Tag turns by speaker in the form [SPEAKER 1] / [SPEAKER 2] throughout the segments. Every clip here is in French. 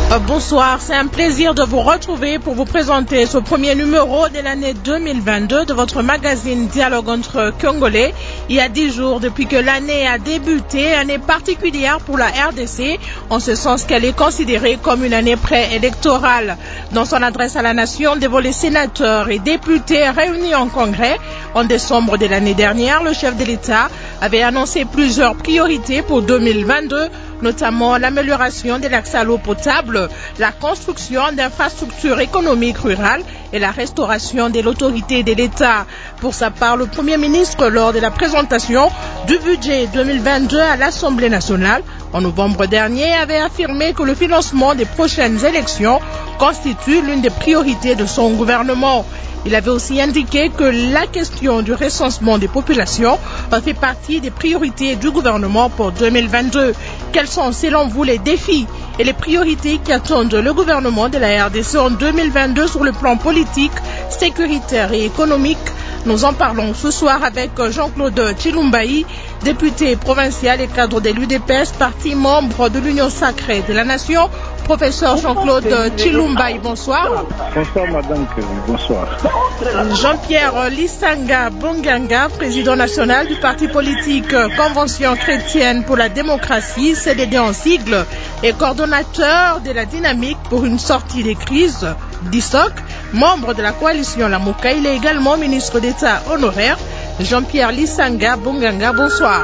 [SPEAKER 1] Bonsoir, c'est un plaisir de vous retrouver pour vous présenter ce premier numéro de l'année 2022 de votre magazine Dialogue entre Congolais. Il y a 10 jours depuis que l'année a débuté, année particulière pour la RDC, en ce sens qu'elle est considérée comme une année préélectorale. Dans son adresse à la nation devant les sénateurs et députés réunis en congrès, en décembre de l'année dernière, le chef de l'État avait annoncé plusieurs priorités pour 2022, notamment l'amélioration de l'accès à l'eau potable, la construction d'infrastructures économiques rurales et la restauration de l'autorité de l'État. Pour sa part, le Premier ministre, lors de la présentation du budget 2022 à l'Assemblée nationale, en novembre dernier, avait affirmé que le financement des prochaines élections constitue l'une des priorités de son gouvernement. Il avait aussi indiqué que la question du recensement des populations fait partie des priorités du gouvernement pour 2022. Quels sont, selon vous, les défis et les priorités qui attendent le gouvernement de la RDC en 2022 sur le plan politique, sécuritaire et économique? Nous en parlons ce soir avec Jean-Claude Tshilumbayi, député provincial et cadre de l'UDPS, parti membre de l'Union sacrée de la nation. Professeur Jean-Claude Tshilumbayi, bonsoir.
[SPEAKER 2] Bonsoir Madame Kevin, bonsoir.
[SPEAKER 1] Jean-Pierre Lisanga Bonganga, président national du parti politique Convention chrétienne pour la démocratie, CDD en sigle, et coordonnateur de la dynamique pour une sortie des crises, DISOC, membre de la coalition Lamuka. Il est également ministre d'État honoraire. Jean-Pierre Lisanga Bonganga, bonsoir.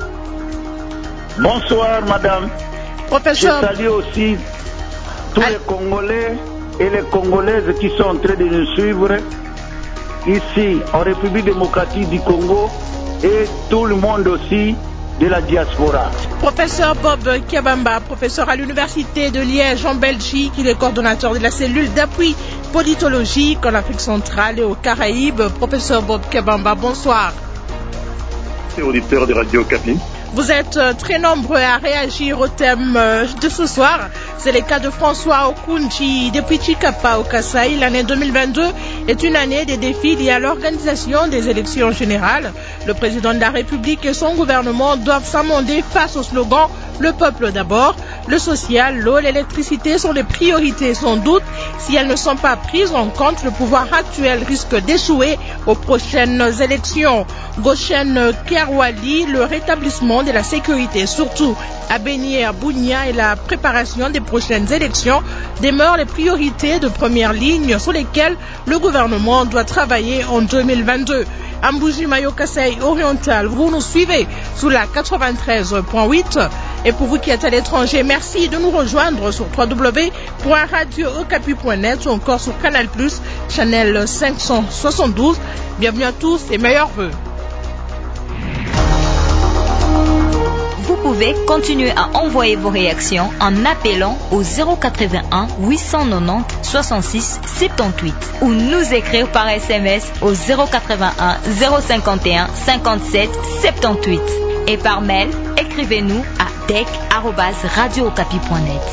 [SPEAKER 2] Bonsoir Madame.
[SPEAKER 1] Professeur.
[SPEAKER 2] Je salue aussi tous les Congolais et les Congolaises qui sont en train de nous suivre ici en République démocratique du Congo et tout le monde aussi de la diaspora.
[SPEAKER 1] Professeur Bob Kebamba, professeur à l'Université de Liège en Belgique, il est coordonnateur de la cellule d'appui politologique en Afrique centrale et aux Caraïbes. Professeur Bob Kebamba, bonsoir.
[SPEAKER 3] C'est auditeur de Radio Capi.
[SPEAKER 1] Vous êtes très nombreux à réagir au thème de ce soir. C'est le cas de François Okunji depuis Chikapa au Kasaï. L'année 2022 est une année des défis liés à l'organisation des élections générales. Le président de la République et son gouvernement doivent s'amender face au slogan « Le peuple d'abord ». Le social, l'eau, l'électricité sont des priorités sans doute. Si elles ne sont pas prises en compte, le pouvoir actuel risque d'échouer aux prochaines élections. Goshen Kerwali, le rétablissement de la sécurité, surtout à Beni et à Bunia, et la préparation des prochaines élections demeurent les priorités de première ligne sur lesquelles le gouvernement doit travailler en 2022. Mbuji-Mayo Kasai Oriental, vous nous suivez sous la 93.8. Et pour vous qui êtes à l'étranger, merci de nous rejoindre sur www.radiookapi.net ou encore sur Canal+, channel 572. Bienvenue à tous et meilleurs vœux.
[SPEAKER 4] Vous pouvez continuer à envoyer vos réactions en appelant au 081 890 66 78 ou nous écrire par SMS au 081 051 57 78 et par mail, écrivez-nous à dec@radiookapi.net.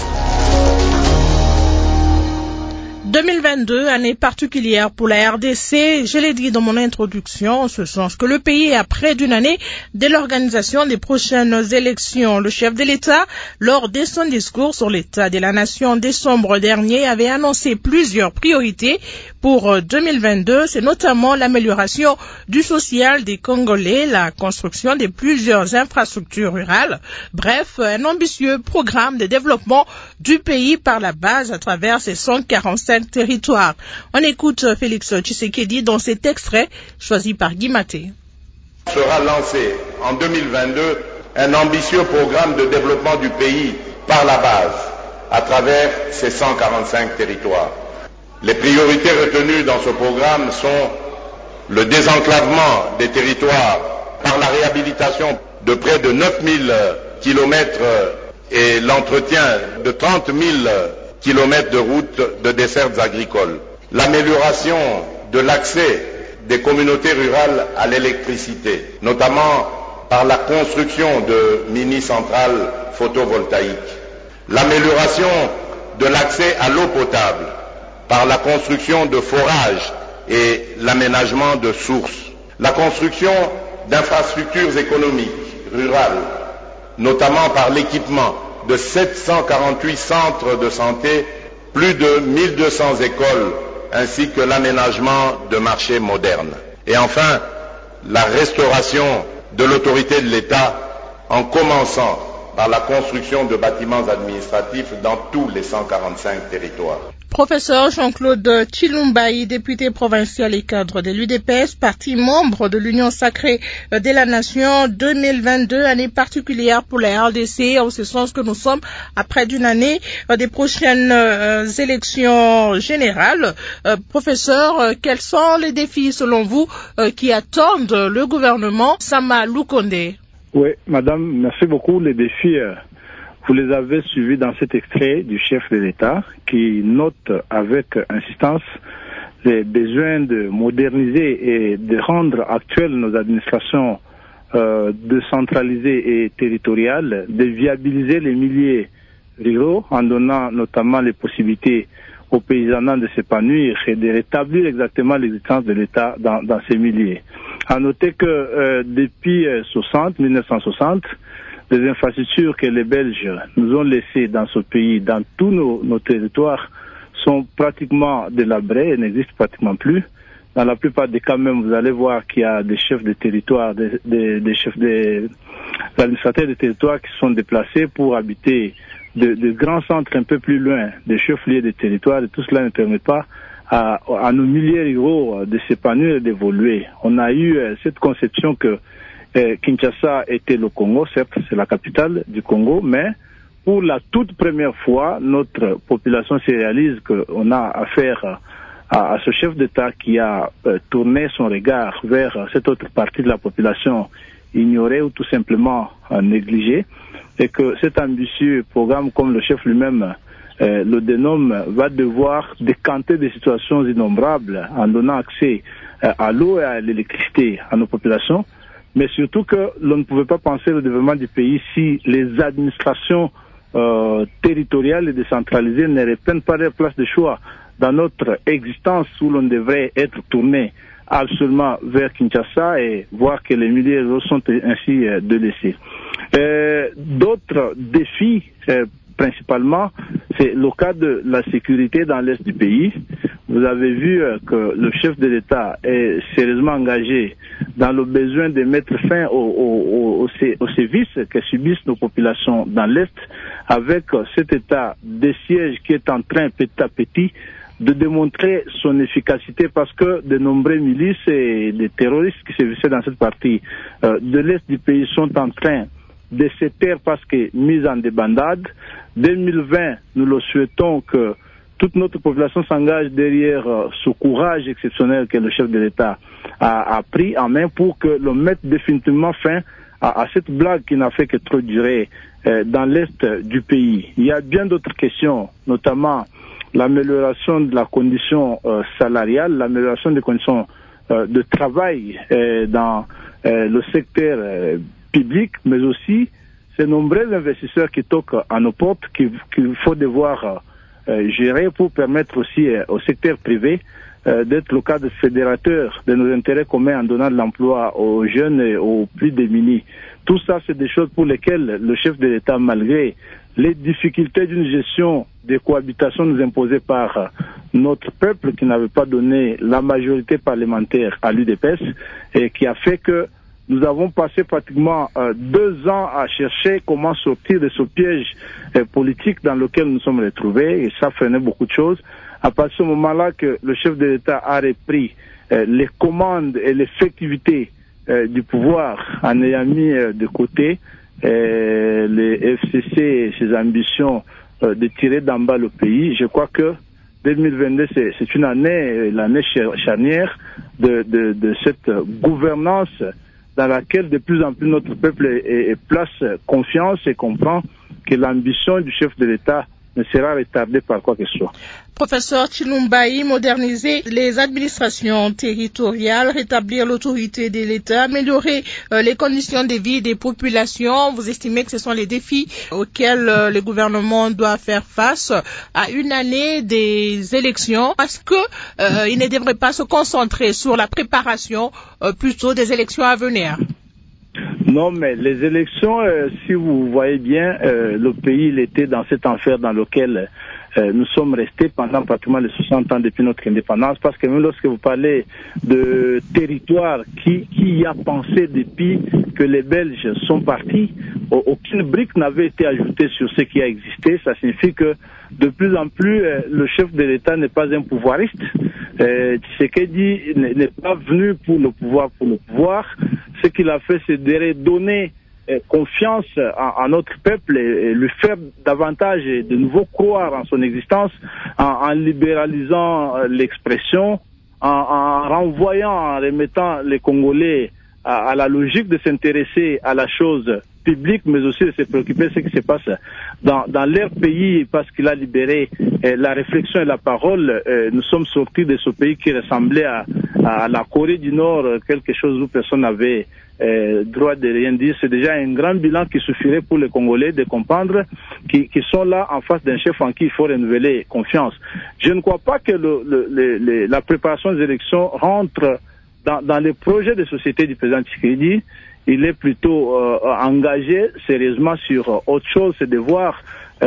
[SPEAKER 1] 2022, année particulière pour la RDC, je l'ai dit dans mon introduction, en ce sens que le pays est à près d'une année de l'organisation des prochaines élections. Le chef de l'État, lors de son discours sur l'état de la nation en décembre dernier, avait annoncé plusieurs priorités pour 2022. C'est notamment l'amélioration du social des Congolais, la construction de plusieurs infrastructures rurales, bref, un ambitieux programme de développement du pays par la base à travers ses 145 territoires. On écoute Félix Tshisekedi dans cet extrait choisi par Guy Maté.
[SPEAKER 5] Sera lancé en 2022 un ambitieux programme de développement du pays par la base à travers ses 145 territoires. Les priorités retenues dans ce programme sont le désenclavement des territoires par la réhabilitation de près de 9000 kilomètres et l'entretien de 30 000 kilomètres de routes de dessertes agricoles. L'amélioration de l'accès des communautés rurales à l'électricité, notamment par la construction de mini-centrales photovoltaïques. L'amélioration de l'accès à l'eau potable par la construction de forages et l'aménagement de sources. La construction d'infrastructures économiques rurales, notamment par l'équipement de 748 centres de santé, plus de 1200 écoles, ainsi que l'aménagement de marchés modernes. Et enfin, la restauration de l'autorité de l'État en commençant par la construction de bâtiments administratifs dans tous les 145 territoires.
[SPEAKER 1] Professeur Jean-Claude Tshilumbayi, député provincial et cadre de l'UDPS, parti membre de l'Union sacrée de la Nation, 2022, année particulière pour la RDC, en ce sens que nous sommes à près d'une année des prochaines élections générales. Professeur, quels sont les défis selon vous qui attendent le gouvernement Sama Lukonde?
[SPEAKER 6] Oui, madame, merci beaucoup. Les défis, vous les avez suivis dans cet extrait du chef de l'État qui note avec insistance les besoins de moderniser et de rendre actuelles nos administrations décentralisées et territoriales, de viabiliser les milieux ruraux en donnant notamment les possibilités aux paysans de s'épanouir et de rétablir exactement l'existence de l'État dans ces milieux. À noter que depuis 1960, les infrastructures que les Belges nous ont laissées dans ce pays, dans tous nos territoires, sont pratiquement délabrées et n'existent pratiquement plus. Dans la plupart des cas même, vous allez voir qu'il y a des chefs de territoire, des chefs d'administrateurs de territoire qui sont déplacés pour habiter de grands centres un peu plus loin des chefs-lieux de territoire, et tout cela ne permet pas à nos milieux ruraux de s'épanouir et d'évoluer. On a eu cette conception que Kinshasa était le Congo, certes c'est la capitale du Congo, mais pour la toute première fois, notre population se réalise qu'on a affaire à ce chef d'État qui a tourné son regard vers cette autre partie de la population ignorée ou tout simplement négligée, et que cet ambitieux programme, comme le chef lui-même le dénomme, va devoir décanter des situations innombrables en donnant accès à l'eau et à l'électricité à nos populations, mais surtout que l'on ne pouvait pas penser au développement du pays si les administrations territoriales et décentralisées ne reprennent pas leur place de choix dans notre existence où l'on devrait être tourné absolument vers Kinshasa et voir que les milieux sont ainsi délaissés. D'autres défis, principalement, c'est le cas de la sécurité dans l'est du pays. Vous avez vu que le chef de l'État est sérieusement engagé dans le besoin de mettre fin aux sévices que subissent nos populations dans l'est, avec cet état de siège qui est en train petit à petit de démontrer son efficacité, parce que de nombreux milices et des terroristes qui sévissaient dans cette partie de l'est du pays sont en train de se taire parce que mis en débandade. 2020, nous le souhaitons que toute notre population s'engage derrière ce courage exceptionnel que le chef de l'État a pris en main pour que l'on mette définitivement fin à cette blague qui n'a fait que trop durer dans l'est du pays. Il y a bien d'autres questions, notamment l'amélioration de la condition salariale, l'amélioration des conditions de travail dans le secteur public, mais aussi ces nombreux investisseurs qui toquent à nos portes qu'il faut devoir gérer pour permettre aussi au secteur privé d'être le cadre fédérateur de nos intérêts communs en donnant de l'emploi aux jeunes et aux plus démunis. Tout ça, c'est des choses pour lesquelles le chef de l'État, malgré les difficultés d'une gestion des cohabitations nous imposées par notre peuple qui n'avait pas donné la majorité parlementaire à l'UDPS et qui a fait que nous avons passé pratiquement 2 ans à chercher comment sortir de ce piège politique dans lequel nous sommes retrouvés, et ça freinait beaucoup de choses. À partir du moment-là que le chef de l'État a repris les commandes et l'effectivité du pouvoir en ayant mis de côté les FCC et ses ambitions de tirer d'en bas le pays, je crois que 2022 c'est une année, l'année charnière de cette gouvernance dans laquelle de plus en plus notre peuple place confiance et comprend que l'ambition du chef de l'État ne sera retardée par quoi que ce soit.
[SPEAKER 1] Professeur Tshilumbayi, moderniser les administrations territoriales, rétablir l'autorité de l'État, améliorer les conditions de vie des populations, vous estimez que ce sont les défis auxquels le gouvernement doit faire face à une année des élections? Est-ce que il ne devrait pas se concentrer sur la préparation plutôt des élections à venir?
[SPEAKER 6] Non, mais les élections, si vous voyez bien, le pays il était dans cet enfer dans lequel nous sommes restés pendant pratiquement les 60 ans depuis notre indépendance, parce que même lorsque vous parlez de territoire, qui y a pensé depuis que les Belges sont partis, aucune brique n'avait été ajoutée sur ce qui a existé. Ça signifie que de plus en plus, le chef de l'État n'est pas un pouvoiriste. Tshisekedi n'est pas venu pour le pouvoir. Ce qu'il a fait, c'est de redonner confiance en notre peuple et lui faire davantage et de nouveau croire en son existence en libéralisant l'expression, en renvoyant, en remettant les Congolais à la logique de s'intéresser à la chose publique, mais aussi de se préoccuper de ce qui se passe dans leur pays, parce qu'il a libéré la réflexion et la parole. Nous sommes sortis de ce pays qui ressemblait à la Corée du Nord, quelque chose où personne n'avait droit de rien dire. C'est déjà un grand bilan qui suffirait pour les Congolais de comprendre qu'ils sont là en face d'un chef en qui il faut renouveler confiance. Je ne crois pas que la préparation des élections rentre dans les projets de société du président Tshisekedi. Il est plutôt engagé sérieusement sur autre chose, c'est de voir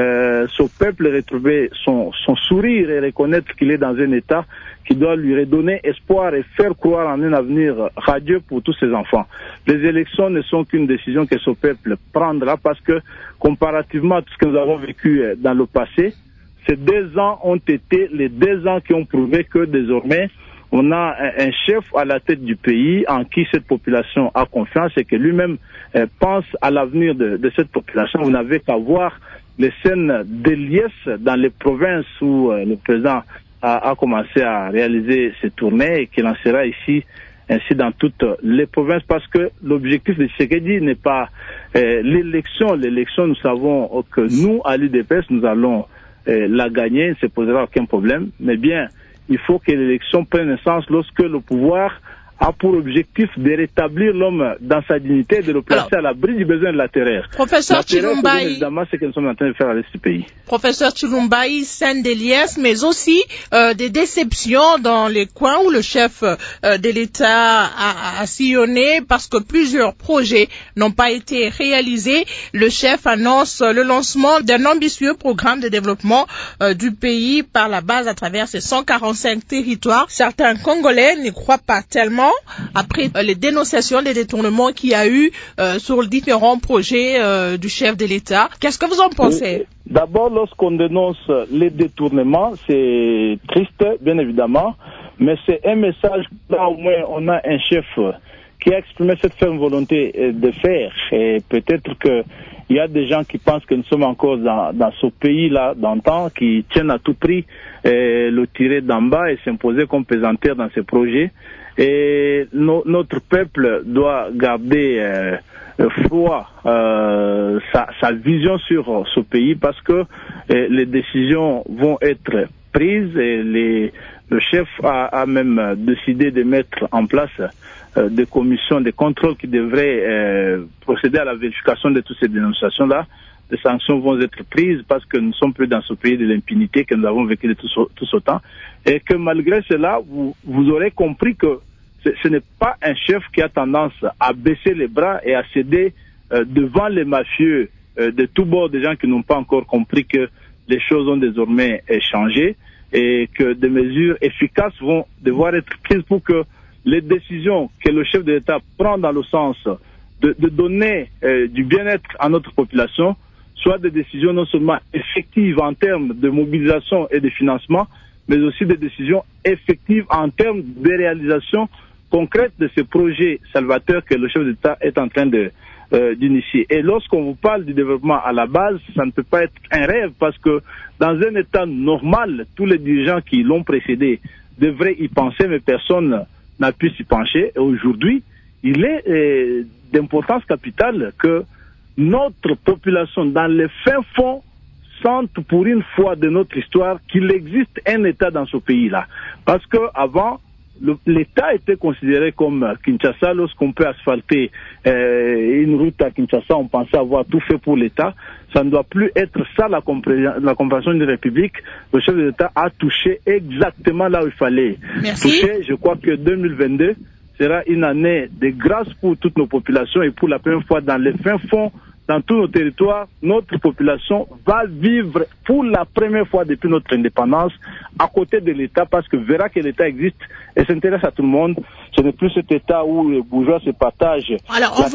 [SPEAKER 6] son peuple retrouver son sourire et reconnaître qu'il est dans un état qui doit lui redonner espoir et faire croire en un avenir radieux pour tous ses enfants. Les élections ne sont qu'une décision que ce peuple prendra, parce que comparativement à tout ce que nous avons vécu dans le passé, ces 2 ans ont été les 2 ans qui ont prouvé que désormais on a un chef à la tête du pays en qui cette population a confiance et que lui-même pense à l'avenir de cette population. Vous n'avez qu'à voir les scènes de liesse dans les provinces où le président a commencé à réaliser ses tournées et qu'il en sera ici, ainsi dans toutes les provinces, parce que l'objectif de Tshisekedi n'est pas l'élection. L'élection, nous savons que nous, à l'UDPS, nous allons la gagner, il ne se posera aucun problème, mais bien, il faut que l'élection prenne un sens lorsque le pouvoir a pour objectif de rétablir l'homme dans sa dignité et de le placer à l'abri du besoin de la terreur.
[SPEAKER 1] Professeur Chilumbaï,
[SPEAKER 6] évidemment, c'est ce que nous sommes en train de faire avec ce pays.
[SPEAKER 1] Professeur Chilumbaï, scène des liesses, mais aussi des déceptions dans les coins où le chef de l'État a sillonné parce que plusieurs projets n'ont pas été réalisés. Le chef annonce le lancement d'un ambitieux programme de développement du pays par la base à travers ses 145 territoires. Certains Congolais n'y croient pas tellement après les dénonciations des détournements qu'il y a eu sur différents projets du chef de l'État. Qu'est-ce que vous en pensez?
[SPEAKER 6] D'abord, lorsqu'on dénonce les détournements, c'est triste, bien évidemment, mais c'est un message. Là, au moins, on a un chef qui a exprimé cette ferme volonté de faire. Et peut-être que il y a des gens qui pensent que nous sommes encore dans ce pays-là d'antan, qui tiennent à tout prix le tirer d'en bas et s'imposer comme pesanteur dans ces projets. Et notre peuple doit garder froid sa vision sur ce pays, parce que les décisions vont être prises et le chef a même décidé de mettre en place des commissions de contrôle qui devraient procéder à la vérification de toutes ces dénonciations-là. Des sanctions vont être prises parce que nous ne sommes plus dans ce pays de l'impunité que nous avons vécu de tout ce temps. Et que malgré cela, vous aurez compris que ce n'est pas un chef qui a tendance à baisser les bras et à céder devant les mafieux de tous bords, des gens qui n'ont pas encore compris que les choses ont désormais changé et que des mesures efficaces vont devoir être prises pour que les décisions que le chef de l'État prend dans le sens de donner du bien-être à notre population soient des décisions non seulement effectives en termes de mobilisation et de financement, mais aussi des décisions effectives en termes de réalisation concrète de ce projet salvateur que le chef d'État est en train d'initier. Et lorsqu'on vous parle du développement à la base, ça ne peut pas être un rêve, parce que dans un État normal, tous les dirigeants qui l'ont précédé devraient y penser, mais personne n'a pu s'y pencher. Et aujourd'hui, il est d'importance capitale que notre population, dans les fins fonds, sente pour une fois de notre histoire qu'il existe un État dans ce pays-là. Parce que avant, l'État était considéré comme Kinshasa. Lorsqu'on peut asphalter une route à Kinshasa, on pensait avoir tout fait pour l'État. Ça ne doit plus être ça la compréhension d'une République. Le chef de l'État a touché exactement là où il fallait toucher. Je crois que 2022, sera une année de grâce pour toutes nos populations et pour la première fois dans les fins fonds, dans tous nos territoires, notre population va vivre pour la première fois depuis notre indépendance à côté de l'État parce que verra que l'État existe et s'intéresse à tout le monde. Ce n'est plus cet État où les bourgeois se partagent.
[SPEAKER 1] Alors, on vous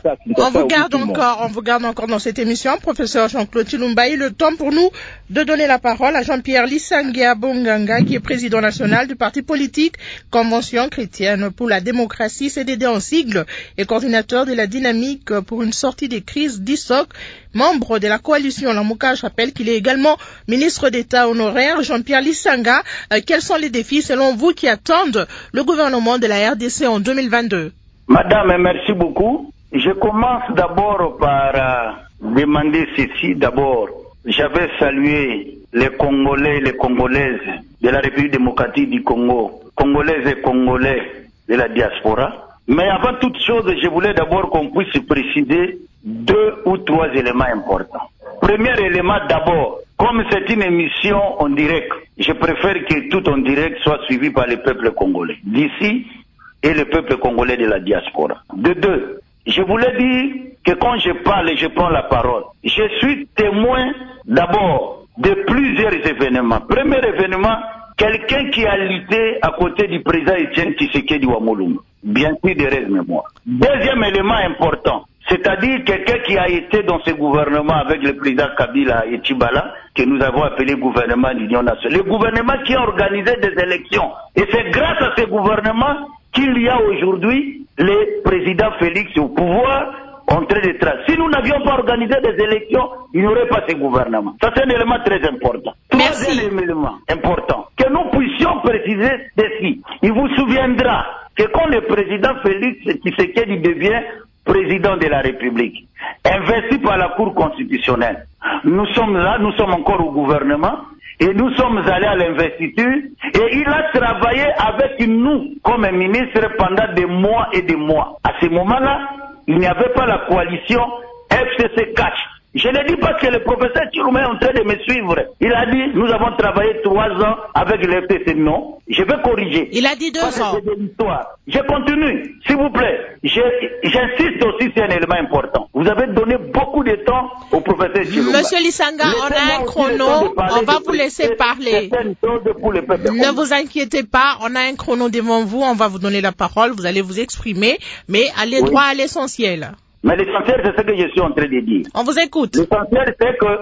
[SPEAKER 1] garde encore dans cette émission, professeur Jean-Claude Chilumbaï, le temps pour nous de donner la parole à Jean-Pierre Lissangia Bonganga, qui est président national du parti politique Convention chrétienne pour la démocratie, CDD en sigle, et coordinateur de la dynamique pour une sortie des crises d'ISOC, membre de la coalition Lamouka. Je rappelle qu'il est également ministre d'État honoraire. Jean-Pierre Lissanga, quels sont les défis selon vous qui attendent le gouvernement de la RDC en 2022?
[SPEAKER 2] Madame, merci beaucoup. Je commence d'abord par demander ceci. D'abord, j'avais salué les Congolais et les Congolaises de la République démocratique du Congo, Congolaises et Congolais de la diaspora. Mais avant toute chose, je voulais d'abord qu'on puisse préciser 2 ou 3 éléments importants. Premier élément d'abord, comme c'est une émission en direct, je préfère que tout en direct soit suivi par le peuple congolais d'ici et le peuple congolais de la diaspora. De 2, je voulais dire que quand je parle et je prends la parole, je suis témoin d'abord de plusieurs événements. Premier événement, quelqu'un qui a lutté à côté du président Etienne Tshisekedi Wamolungu, bien sûr de rêve mémoire. Deuxième élément important, c'est-à-dire quelqu'un qui a été dans ce gouvernement avec le président Kabila et Tchibala, que nous avons appelé gouvernement d'union nationale. Le gouvernement qui a organisé des élections. Et c'est grâce à ce gouvernement qu'il y a aujourd'hui le président Félix au pouvoir en train de tracer. Si nous n'avions pas organisé des élections, il n'y aurait pas ce gouvernement. Ça, c'est un élément très important. Troisième élément important, que nous puissions préciser ceci. Il vous souviendra que quand le président Félix Tshisekedi devient président de la République, investi par la Cour constitutionnelle, nous sommes là, nous sommes encore au gouvernement, et nous sommes allés à l'investiture, et il a travaillé avec nous comme ministre pendant des mois et des mois. À ce moment-là, il n'y avait pas la coalition FCC Catch. Je ne dis pas que le professeur Chiroumé est en train de me suivre. Il a dit, nous avons travaillé 3 ans avec le FCC. Non, je vais corriger.
[SPEAKER 1] Il a dit 2 ans.
[SPEAKER 2] C'est de l'histoire. Je continue, s'il vous plaît. J'insiste aussi, c'est un élément important. Vous avez donné beaucoup de temps au professeur Chiroumé.
[SPEAKER 1] Monsieur Lissanga, on a un chrono, on va vous laisser parler. Ne vous inquiétez pas, on a un chrono devant vous, on va vous donner la parole, vous allez vous exprimer, mais allez droit à l'essentiel.
[SPEAKER 2] Mais l'essentiel, c'est ce que je suis en train de dire.
[SPEAKER 1] On vous écoute.
[SPEAKER 2] L'essentiel,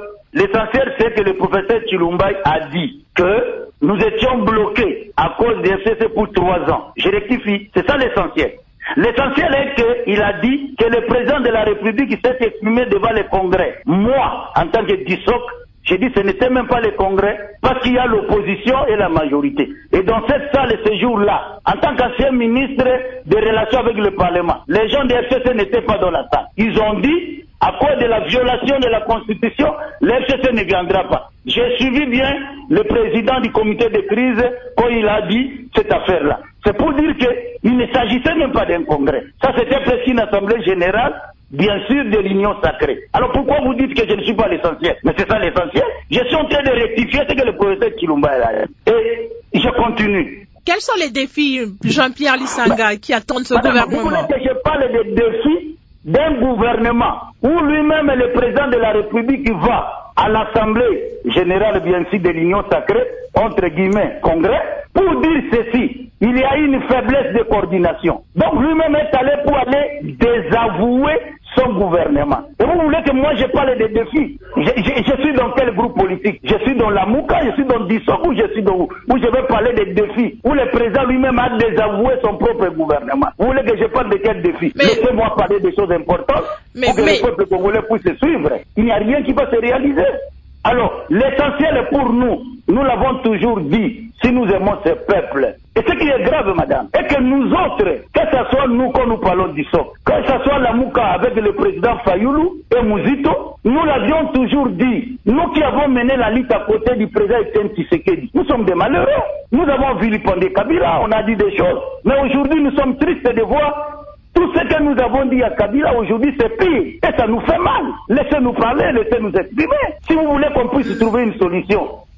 [SPEAKER 2] c'est que le professeur Chilumbaï a dit que nous étions bloqués à cause des FCC pour 3 ans. Je rectifie. C'est ça l'essentiel. L'essentiel est qu'il a dit que le président de la République s'est exprimé devant le Congrès. Moi, en tant que DISOC, j'ai dit que ce n'était même pas le Congrès, parce qu'il y a l'opposition et la majorité. Et dans cette salle, ce jour-là, en tant qu'ancien ministre des Relations avec le Parlement, les gens des FCC n'étaient pas dans la salle. Ils ont dit, à cause de la violation de la Constitution, le FCC ne viendra pas. J'ai suivi bien le président du comité de crise quand il a dit cette affaire-là. C'est pour dire qu'il ne s'agissait même pas d'un congrès. Ça, c'était presque une assemblée générale, bien sûr, de l'union sacrée. Alors pourquoi vous dites que je ne suis pas l'essentiel? Mais c'est ça l'essentiel. Je suis en train de rectifier ce que le professeur Chilumba a dit. Et je continue.
[SPEAKER 1] Quels sont les défis, Jean-Pierre Lissanga, qui attendent ce gouvernement?
[SPEAKER 2] Vous voulez que je parle des défis d'un gouvernement où lui-même est le président de la République qui va à l'Assemblée générale, bien sûr, de l'Union sacrée, entre guillemets, congrès, pour dire ceci. Il y a une faiblesse de coordination. Donc lui-même est allé pour aller désavouer son gouvernement. Et vous voulez que moi je parle des défis? Je suis dans quel groupe politique? Je suis dans la Mouka, je suis dans Dissok, ou je suis dans où je vais parler des défis? Où le président lui-même a désavoué son propre gouvernement. Vous voulez que je parle de quel défi? Laissez-moi parler des choses importantes pour que le peuple congolais puisse se suivre. Il n'y a rien qui va se réaliser. Alors, l'essentiel pour nous, nous l'avons toujours dit, si nous aimons ce peuple, et ce qui est grave, madame, est que nous autres, que ce soit nous quand nous parlons d'ISOC, que ce soit la Mouka avec le président Fayoulou et Mouzito, nous l'avions toujours dit, nous qui avons mené la lutte à côté du président Etienne Tshisekedi, nous sommes des malheureux. Nous avons vilipendé Kabila, on a dit des choses, mais aujourd'hui nous sommes tristes de voir tout ce que nous avons dit à Kabila aujourd'hui, c'est pire. Et ça nous fait mal. Laissez-nous parler, laissez-nous exprimer. Si vous voulez qu'on puisse trouver une solution,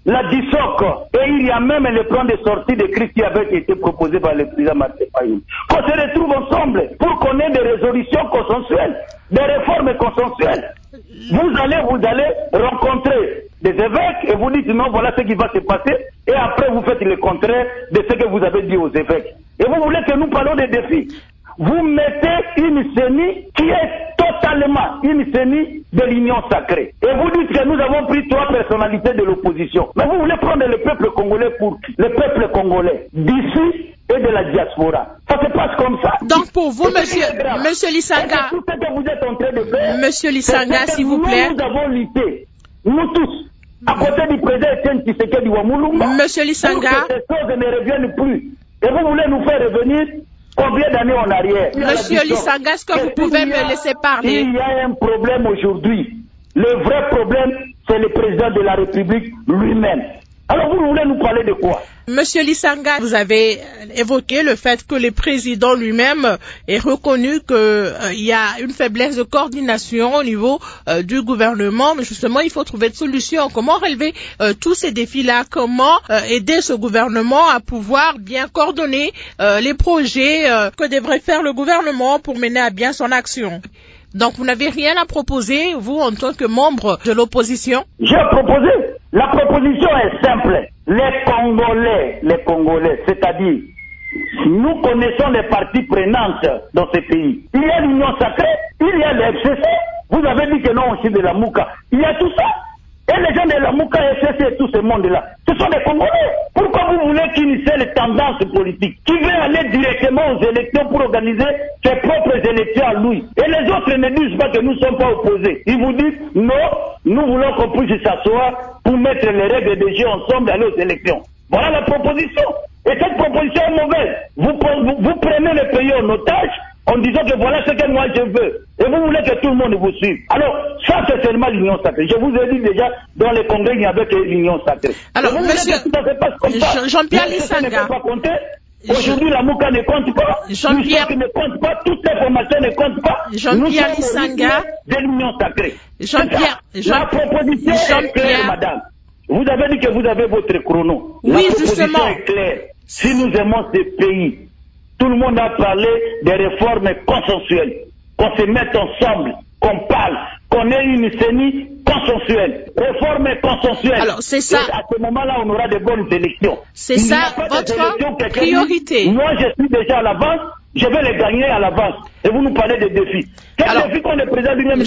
[SPEAKER 2] la DISOC, et il y a même le plan de sortie de crise qui avait été proposé par le président Martin Fayoum. Qu'on se retrouve ensemble pour qu'on ait des résolutions consensuelles, des réformes consensuelles. Vous allez rencontrer des évêques et vous dites non, voilà ce qui va se passer, et après vous faites le contraire de ce que vous avez dit aux évêques. Et vous voulez que nous parlons des défis. Vous mettez une CENI qui est totalement une CENI de l'Union sacrée. Et vous dites que nous avons pris 3 personnalités de l'opposition. Mais vous voulez prendre le peuple congolais pour le peuple congolais d'ici et de la diaspora. Ça se passe comme ça.
[SPEAKER 1] Donc pour vous, monsieur Lisanga,
[SPEAKER 2] tout ce que vous êtes en train de faire,
[SPEAKER 1] monsieur Lisanga, s'il vous plaît.
[SPEAKER 2] Nous avons lutté, nous tous, à côté du président Etienne Tshisekedi Wamulumba,
[SPEAKER 1] monsieur Lisanga,
[SPEAKER 2] pour que ces choses ne reviennent plus. Et vous voulez nous faire revenir combien d'années en arrière?
[SPEAKER 1] Monsieur Lisanga, est-ce que vous pouvez me laisser parler?
[SPEAKER 2] Il y a un problème aujourd'hui. Le vrai problème, c'est le président de la République lui-même. Alors vous voulez nous parler de quoi?
[SPEAKER 1] Monsieur Lisanga, vous avez évoqué le fait que le président lui-même est reconnu qu'il y a une faiblesse de coordination au niveau du gouvernement, mais justement il faut trouver de solutions. Comment relever tous ces défis-là? Comment aider ce gouvernement à pouvoir bien coordonner les projets que devrait faire le gouvernement pour mener à bien son action? Donc vous n'avez rien à proposer, vous, en tant que membre de l'opposition?
[SPEAKER 2] J'ai proposé. La proposition est simple. Les Congolais, c'est-à-dire, nous connaissons les parties prenantes dans ce pays. Il y a l'Union sacrée, il y a le FCC. Vous avez dit que non, aussi de la Mouka. Il y a tout ça. Et les gens de la Mouka, FCC et tout ce monde-là, ce sont des Congolais. Pourquoi vous voulez qu'une seule tendance politique qui veut aller directement aux élections pour organiser ses propres élections à lui? Et les autres ne disent pas que nous ne sommes pas opposés. Ils vous disent non, nous voulons qu'on puisse s'asseoir pour mettre les règles de jeu ensemble et aller aux élections. Voilà la proposition. Et cette proposition est mauvaise. Vous prenez le pays en otage en disant que voilà ce que moi je veux. Et vous voulez que tout le monde vous suive. Alors, ça c'est seulement l'Union sacrée. Je vous ai dit déjà, dans les congrès, il n'y avait que l'Union sacrée.
[SPEAKER 1] Alors, monsieur Jean-Pierre Lisanga,
[SPEAKER 2] aujourd'hui, la Mouka ne compte pas.
[SPEAKER 1] Jean-Pierre
[SPEAKER 2] ne compte pas. Toutes les formations ne comptent pas.
[SPEAKER 1] Jean-Pierre Lisanga,
[SPEAKER 2] de l'Union sacrée.
[SPEAKER 1] La
[SPEAKER 2] proposition est claire, madame. Vous avez dit que vous avez votre chrono.
[SPEAKER 1] Oui,
[SPEAKER 2] la
[SPEAKER 1] justement.
[SPEAKER 2] proposition est claire. Si nous aimons ce pays, tout le monde a parlé des réformes consensuelles. Qu'on se mette ensemble, qu'on parle, qu'on ait une CENI consensuelle. Réforme consensuelle.
[SPEAKER 1] Alors, c'est ça.
[SPEAKER 2] Et à ce moment-là, on aura de bonnes élections.
[SPEAKER 1] C'est ça votre priorité.
[SPEAKER 2] Moi, je suis déjà à l'avance. Je vais les gagner à l'avance. Et vous nous parlez de défis. Quel défi qu'on est présent lui-même?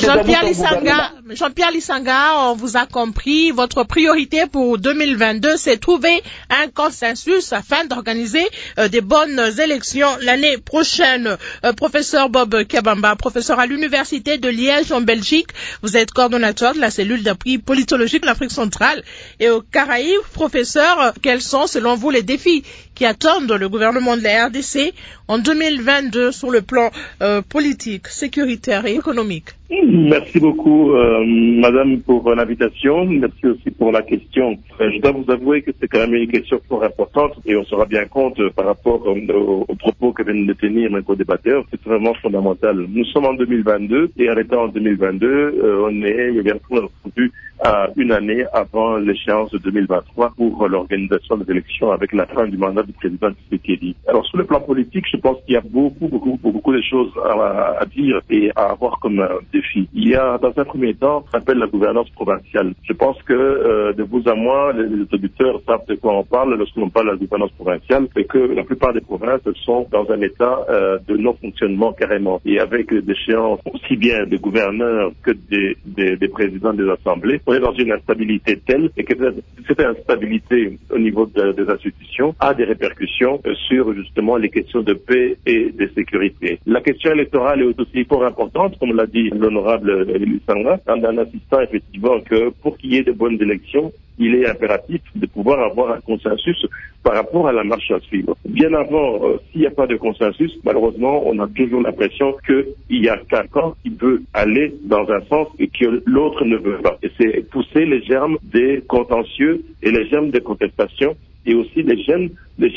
[SPEAKER 1] Jean-Pierre Lisanga, on vous a compris. Votre priorité pour 2022, c'est trouver un consensus afin d'organiser des bonnes élections l'année prochaine. Professeur Bob Kabamba, professeur à l'Université de Liège en Belgique. Vous êtes coordonnateur de la cellule d'appui politologique de l'Afrique centrale et aux Caraïbes. Professeur, quels sont selon vous les défis qui attendent le gouvernement de la RDC en 2022 sur le plan politique, sécuritaire et économique?
[SPEAKER 3] Merci beaucoup, madame, pour l'invitation. Merci aussi pour la question. Je dois vous avouer que c'est quand même une question fort importante et on se rend bien compte par rapport aux propos que vient de tenir mes co-débatteurs. C'est vraiment fondamental. Nous sommes en 2022 et en étant en 2022, on est bien rendu à une année avant l'échéance de 2023 pour l'organisation des élections avec la fin du mandat du président Tshisekedi. Alors sur le plan politique, je pense qu'il y a beaucoup de choses à dire et à avoir comme défi. Il y a dans un premier temps ce qu'on appelle la gouvernance provinciale. Je pense que de vous à moi, les auditeurs savent de quoi on parle lorsqu'on parle de la gouvernance provinciale, c'est que la plupart des provinces sont dans un état de non-fonctionnement carrément et avec des échéances aussi bien des gouverneurs que des présidents des assemblées. On est dans une instabilité telle et que cette instabilité au niveau des institutions a des répercussions sur justement les questions de paix et de sécurité. La question électorale est aussi fort importante, comme l'a dit l'honorable Lisanga, en insistant effectivement que pour qu'il y ait de bonnes élections, il est impératif de pouvoir avoir un consensus par rapport à la marche à suivre. Bien avant, s'il n'y a pas de consensus, malheureusement, on a toujours l'impression qu'il y a qu'un camp qui veut aller dans un sens et que l'autre ne veut pas. Et c'est pousser les germes des contentieux et les germes des contestations et aussi les gènes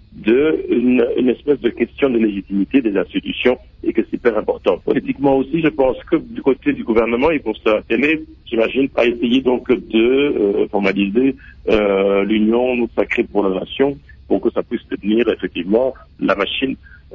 [SPEAKER 3] une espèce de question de légitimité des institutions et que c'est hyper important. Politiquement aussi, je pense que du côté du gouvernement, ils vont s'atteler, j'imagine, à essayer donc de formaliser l'union sacrée pour la nation pour que ça puisse devenir effectivement la machine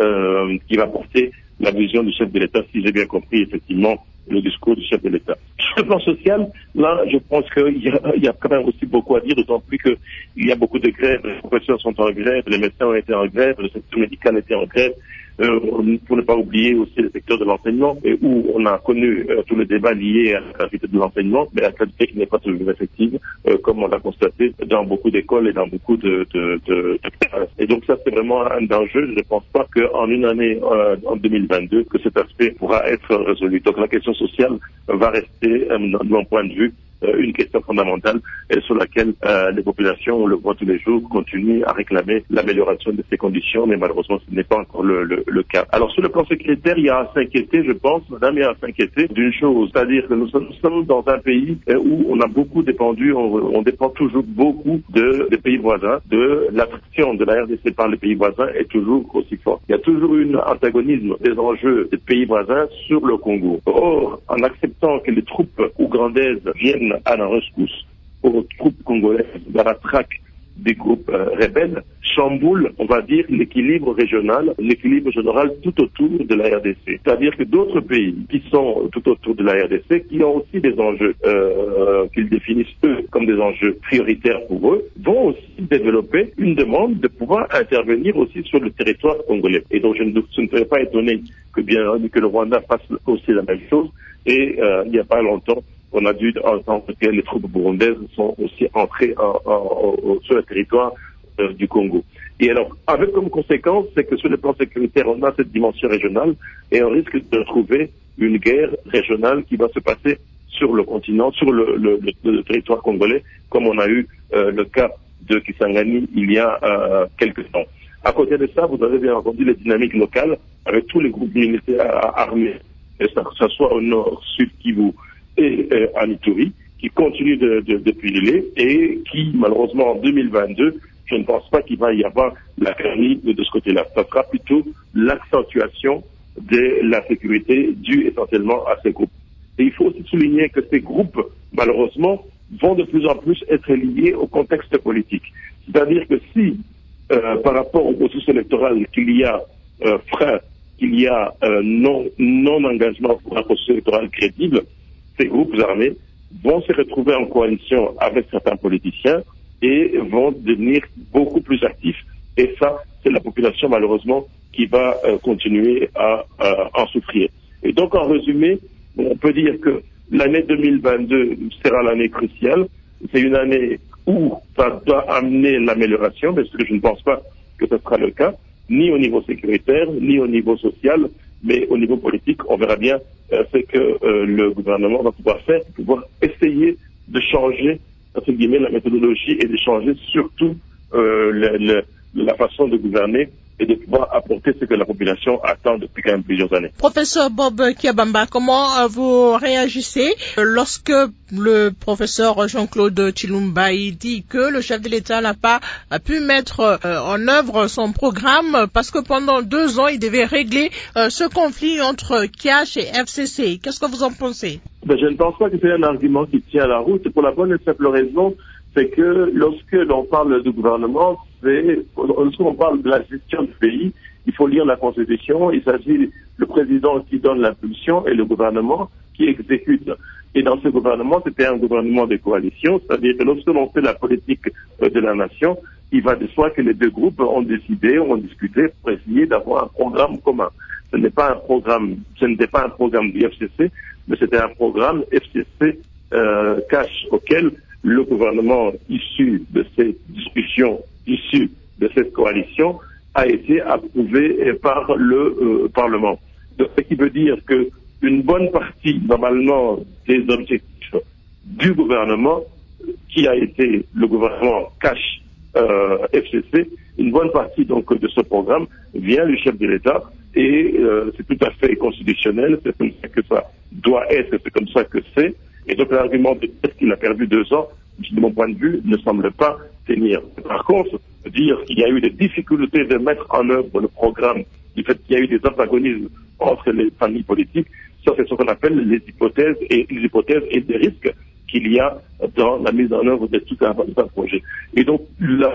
[SPEAKER 3] qui va porter la vision du chef de l'État, si j'ai bien compris effectivement le discours du chef de l'État. Sur le plan social, là, je pense qu'il y a quand même aussi beaucoup à dire, d'autant plus qu'il y a beaucoup de grèves, les professeurs sont en grève, les médecins ont été en grève, le secteur médical a été en grève, pour ne pas oublier aussi le secteur de l'enseignement, où on a connu tous les débats liés à la qualité de l'enseignement, mais la qualité qui n'est pas toujours effective, comme on l'a constaté dans beaucoup d'écoles et dans beaucoup de classes. Et donc ça, c'est vraiment un danger. Je ne pense pas qu'en une année, en 2022, que cet aspect pourra être résolu. Donc la question sociale va rester, de mon point de vue, une question fondamentale sur laquelle les populations, on le voit tous les jours, continuent à réclamer l'amélioration de ces conditions, mais malheureusement ce n'est pas encore le cas. Alors sur le plan sécuritaire, il y a à s'inquiéter, je pense, madame, il y a à s'inquiéter d'une chose, c'est-à-dire que nous sommes dans un pays où on a beaucoup dépendu, on dépend toujours beaucoup des pays voisins, de l'attraction de la RDC par les pays voisins est toujours aussi forte. Il y a toujours un antagonisme des enjeux des pays voisins sur le Congo. Or, en acceptant que les troupes ougandaises viennent à la rescousse aux troupes congolaises dans la traque des groupes rebelles, chamboule, on va dire, l'équilibre régional, l'équilibre général tout autour de la RDC. C'est-à-dire que d'autres pays qui sont tout autour de la RDC, qui ont aussi des enjeux qu'ils définissent eux comme des enjeux prioritaires pour eux, vont aussi développer une demande de pouvoir intervenir aussi sur le territoire congolais. Et donc je ne serais pas étonné que le Rwanda fasse aussi la même chose. Et il n'y a pas longtemps, on a dû entendre que les troupes burundaises sont aussi entrées sur le territoire du Congo. Et alors, avec comme conséquence, c'est que sur le plan sécuritaire, on a cette dimension régionale et on risque de retrouver une guerre régionale qui va se passer sur le continent, sur le territoire congolais, comme on a eu le cas de Kisangani il y a quelques temps. À côté de ça, vous avez bien entendu les dynamiques locales avec tous les groupes militaires armés, que ce soit au nord, sud, Kivu, et à Ituri, qui continue de puiler et qui, malheureusement, en 2022, je ne pense pas qu'il va y avoir la chronique de ce côté-là. Ça sera plutôt l'accentuation de la sécurité due essentiellement à ces groupes. Et il faut aussi souligner que ces groupes, malheureusement, vont de plus en plus être liés au contexte politique. C'est-à-dire que si, par rapport au processus électoral, qu'il y a frein, qu'il y a non-engagement pour un processus électoral crédible, ces groupes armés vont se retrouver en coalition avec certains politiciens et vont devenir beaucoup plus actifs. Et ça, c'est la population, malheureusement, qui va continuer à en souffrir. Et donc, en résumé, on peut dire que l'année 2022 sera l'année cruciale. C'est une année où ça doit amener l'amélioration, parce que je ne pense pas que ce sera le cas, ni au niveau sécuritaire, ni au niveau social, mais au niveau politique, on verra bien ce que le gouvernement va pouvoir faire, pouvoir essayer de changer, entre guillemets, la méthodologie et de changer surtout la façon de gouverner et de pouvoir apporter ce que la population attend depuis quand même plusieurs années.
[SPEAKER 1] Professeur Bob Kiabamba, comment vous réagissez lorsque le professeur Jean-Claude Tshilumba dit que le chef de l'État n'a pas pu mettre en œuvre son programme parce que pendant 2 ans, il devait régler ce conflit entre Kiash et FCC. Qu'est-ce que vous en pensez?
[SPEAKER 3] Je ne pense pas que c'est un argument qui tient la route pour la bonne et simple raison, c'est que lorsque l'on parle du gouvernement, lorsqu'on parle de la gestion du pays, il faut lire la Constitution. Il s'agit du président qui donne l'impulsion et le gouvernement qui exécute. Et dans ce gouvernement, c'était un gouvernement de coalition, c'est-à-dire que lorsque l'on fait la politique de la nation, il va de soi que les deux groupes ont discuté pour essayer d'avoir un programme commun. Ce n'était pas un programme du FCC, mais c'était un programme FCC cash auquel le gouvernement issu de ces discussions, issu de cette coalition, a été approuvé par le Parlement. Donc, ce qui veut dire que une bonne partie, normalement, des objectifs du gouvernement, qui a été le gouvernement cash FCC, une bonne partie donc de ce programme vient du chef de l'État et c'est tout à fait constitutionnel, c'est comme ça que ça doit être, c'est comme ça que c'est. Et donc l'argument de dire qu'il a perdu 2 ans, de mon point de vue, ne semble pas tenir. Par contre, dire qu'il y a eu des difficultés de mettre en œuvre le programme, du fait qu'il y a eu des antagonismes entre les familles politiques. Ça, c'est ce qu'on appelle les hypothèses et des risques qu'il y a dans la mise en œuvre de tout un projet. Et donc,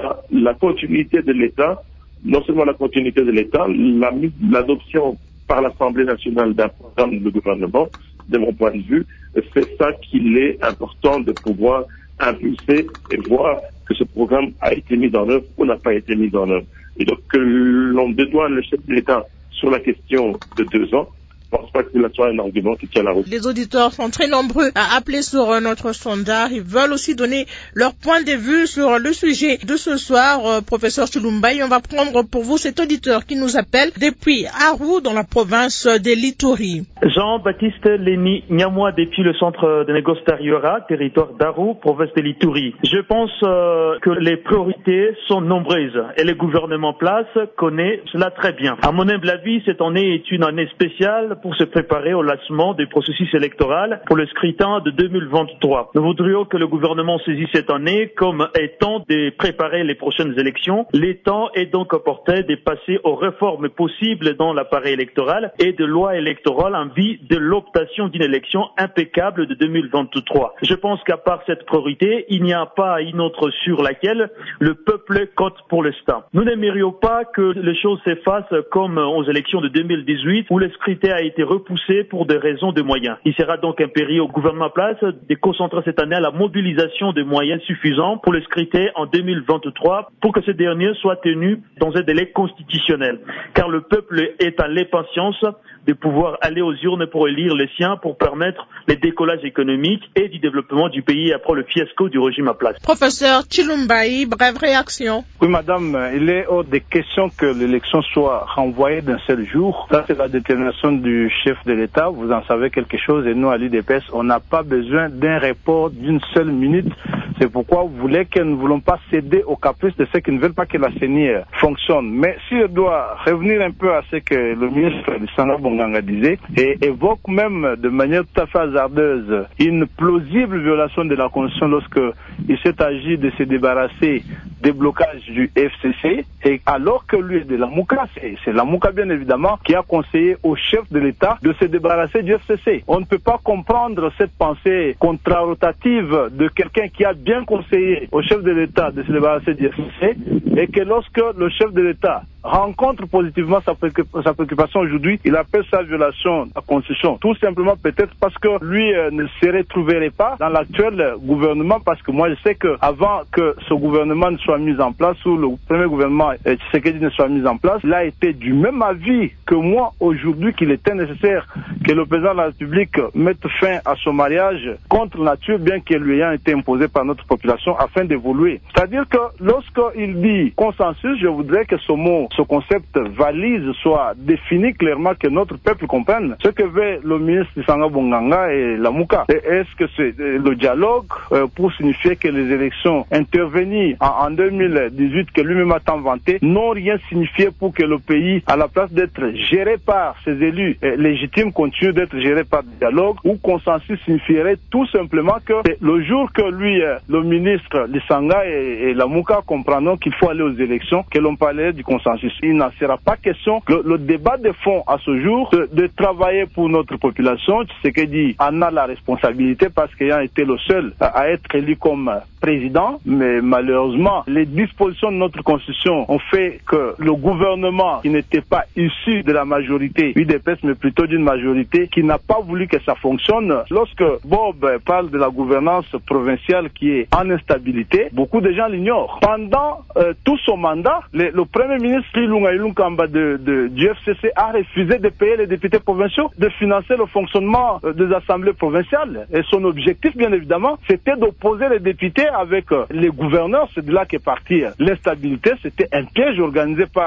[SPEAKER 3] la continuité de l'État, non seulement la continuité de l'État, l'adoption par l'Assemblée nationale d'un programme de gouvernement, de mon point de vue, c'est ça qu'il est important de pouvoir impulser et voir que ce programme a été mis en œuvre ou n'a pas été mis en œuvre. Et donc, que l'on dédouane le chef de l'État sur la question de 2 ans, je ne pense pas que ce soit un argument qui tient la route.
[SPEAKER 1] Les auditeurs sont très nombreux à appeler sur notre sondage. Ils veulent aussi donner leur point de vue sur le sujet de ce soir. Professeur Chilumbayi, on va prendre pour vous cet auditeur qui nous appelle depuis Arou, dans la province de l'Ituri.
[SPEAKER 7] Jean-Baptiste Léni Niamois, depuis le centre de négoce d'Ariora, territoire d'Arou, province de l'Ituri. Je pense que les priorités sont nombreuses et le gouvernement en place connaît cela très bien. À mon humble avis, cette année est une année spéciale pour se préparer au lancement du processus électoral pour le scrutin de 2023. Nous voudrions que le gouvernement saisisse cette année comme étant de préparer les prochaines élections. L'état est donc apporté de passer aux réformes possibles dans l'appareil électoral et de loi électorale en vue de l'optation d'une élection impeccable de 2023. Je pense qu'à part cette priorité, il n'y a pas une autre sur laquelle le peuple compte pour l'instant. Nous n'aimerions pas que les choses s'effacent comme aux élections de 2018 où le scrutin a été repoussé pour des raisons de moyens. Il sera donc impérieux au gouvernement en place de concentrer cette année à la mobilisation de moyens suffisants pour le scrutin en 2023 pour que ce dernier soit tenu dans un délai constitutionnel. Car le peuple est à l'impatience de pouvoir aller aux urnes pour élire les siens pour permettre le décollage économique et du développement du pays après le fiasco du régime en place.
[SPEAKER 1] Professeur Chilumbayi, brève réaction.
[SPEAKER 6] Oui, madame, il est hors de question que l'élection soit renvoyée d'un seul jour. Ça, c'est la détermination du chef de l'État. Vous en savez quelque chose et nous, à l'UDPS, on n'a pas besoin d'un report d'une seule minute. C'est pourquoi vous voulez que nous ne voulons pas céder aux caprices de ceux qui ne veulent pas que la CENI fonctionne. Mais si je dois revenir un peu à ce que le ministre Lisanga Bonganga disait, et évoque même de manière tout à fait hasardeuse une plausible violation de la Constitution lorsque il s'est agi de se débarrasser des blocages du FCC, et alors que lui est de la Mouka, c'est la Mouka bien évidemment qui a conseillé au chef de l'État de se débarrasser du FCC. On ne peut pas comprendre cette pensée contrarotative de quelqu'un qui a bien conseillé au chef de l'État de se débarrasser du FCC et que lorsque le chef de l'État rencontre positivement sa préoccupation aujourd'hui, il appelle ça violation de la Constitution. Tout simplement peut-être parce que lui ne se retrouverait pas dans l'actuel gouvernement, parce que moi je sais que avant que ce gouvernement ne soit mis en place, ou le premier gouvernement Tshisekedi ne soit mis en place, il a été du même avis que moi aujourd'hui qu'il était nécessaire que le président de la République mette fin à son mariage contre nature, bien qu'il lui ait été imposé par notre population afin d'évoluer. C'est-à-dire que lorsqu'il dit consensus, je voudrais que ce mot, ce concept valise soit défini clairement, que notre peuple comprenne ce que veut le ministre Lisanga Bonganga et la Mouka. Est-ce que c'est le dialogue pour signifier que les élections intervenues en 2018 que lui-même a tant vanté n'ont rien signifié pour que le pays, à la place d'être géré par ses élus légitimes, continue d'être géré par le dialogue, ou consensus signifierait tout simplement que le jour que lui, le ministre Lisanga et la Mouka comprendront qu'il faut aller aux élections, que l'on parlerait du consensus. Il n'en sera pas question. Le débat de fond à ce jour, de travailler pour notre population, Tshisekedi en a la responsabilité parce qu'il a été le seul à être élu comme président, mais malheureusement, les dispositions de notre constitution ont fait que le gouvernement, qui n'était pas issu de la majorité UDPS, mais plutôt d'une majorité qui n'a pas voulu que ça fonctionne. Lorsque Bob parle de la gouvernance provinciale qui est en instabilité, beaucoup de gens l'ignorent. Pendant tout son mandat, le premier ministre Ilunga Ilunkamba du FCC a refusé de payer les députés provinciaux, de financer le fonctionnement des assemblées provinciales. Et son objectif, bien évidemment, c'était d'opposer les députés avec les gouverneurs. C'est de là qu'est partie l'instabilité. C'était un piège organisé par